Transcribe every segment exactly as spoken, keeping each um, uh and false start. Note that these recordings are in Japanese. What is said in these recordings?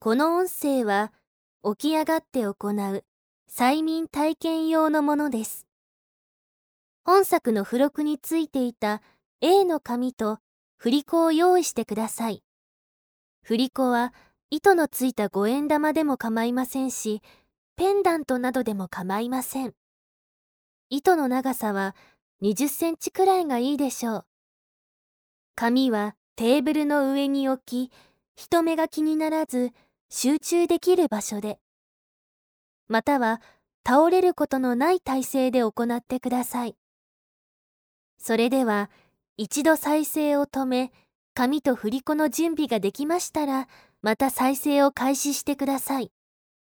この音声は起き上がって行う催眠体験用のものです。本作の付録についていた A の紙と振り子を用意してください。振り子は糸のついた五円玉でも構いませんし、ペンダントなどでも構いません。糸の長さはにじゅっセンチくらいがいいでしょう。紙はテーブルの上に置き、人目が気にならず集中できる場所で、または倒れることのない体勢で行ってください。それでは一度再生を止め、紙と振り子の準備ができましたら、また再生を開始してください。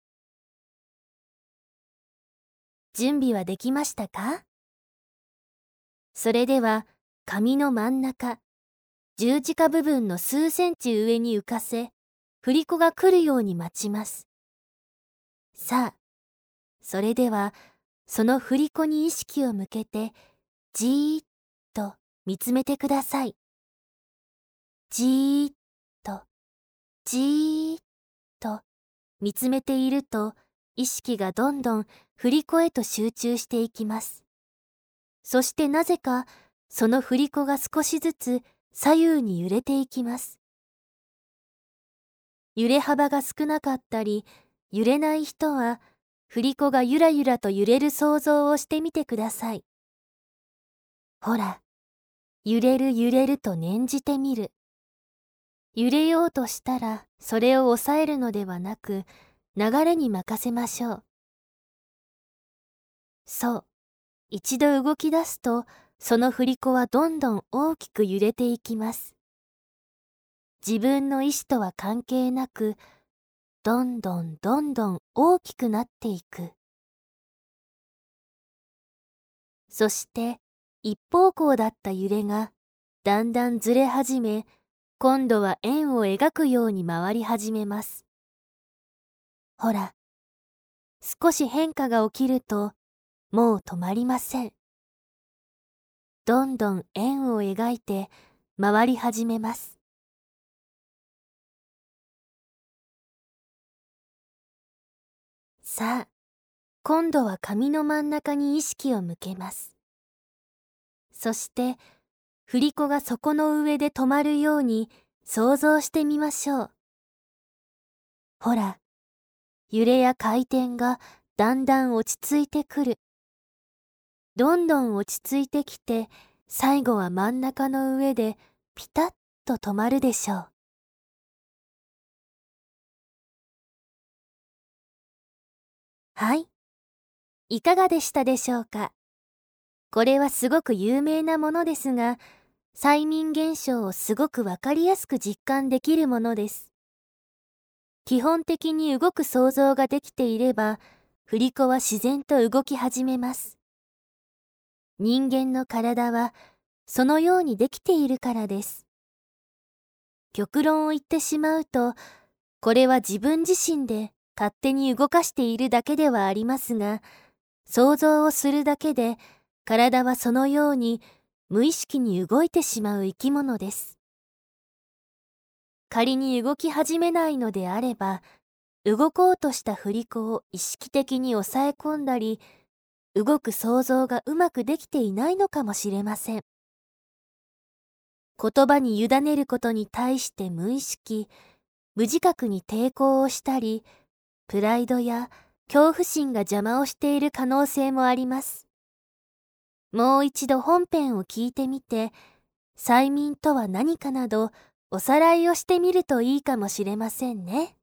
準備はできましたか？それでは紙の真ん中、十字架部分の数センチ上に浮かせ、振り子が来るように待ちます。さあ、それではその振り子に意識を向けて、じーっと見つめてください。じーっと、じーっと見つめていると、意識がどんどん振り子へと集中していきます。そしてなぜかその振り子が少しずつ左右に揺れていきます。揺れ幅が少なかったり揺れない人は、振り子がゆらゆらと揺れる想像をしてみてください。ほら、揺れる揺れると念じてみる。揺れようとしたらそれを抑えるのではなく、流れに任せましょう。そう、一度動き出すと、その振り子はどんどん大きく揺れていきます。自分の意志とは関係なく、どんどんどんどん大きくなっていく。そして一方向だった揺れがだんだんずれ始め、今度は円を描くように回り始めます。ほら、少し変化が起きるともう止まりません。どんどん円を描いて回り始めます。さあ、今度は紙の真ん中に意識を向けます。そして振り子が底の上で止まるように想像してみましょう。ほら、揺れや回転がだんだん落ち着いてくる。どんどん落ち着いてきて、最後は真ん中の上でピタッと止まるでしょう。はい。いかがでしたでしょうか。これはすごく有名なものですが、催眠現象をすごくわかりやすく実感できるものです。基本的に動く想像ができていれば、振り子は自然と動き始めます。人間の体はそのようにできているからです。極論を言ってしまうと、これは自分自身で勝手に動かしているだけではありますが、想像をするだけで体はそのように無意識に動いてしまう生き物です。仮に動き始めないのであれば、動こうとした振り子を意識的に抑え込んだり、動く想像がうまくできていないのかもしれません。言葉に委ねることに対して無意識、無自覚に抵抗をしたり、プライドや恐怖心が邪魔をしている可能性もあります。もう一度本編を聞いてみて、催眠とは何かなどおさらいをしてみるといいかもしれませんね。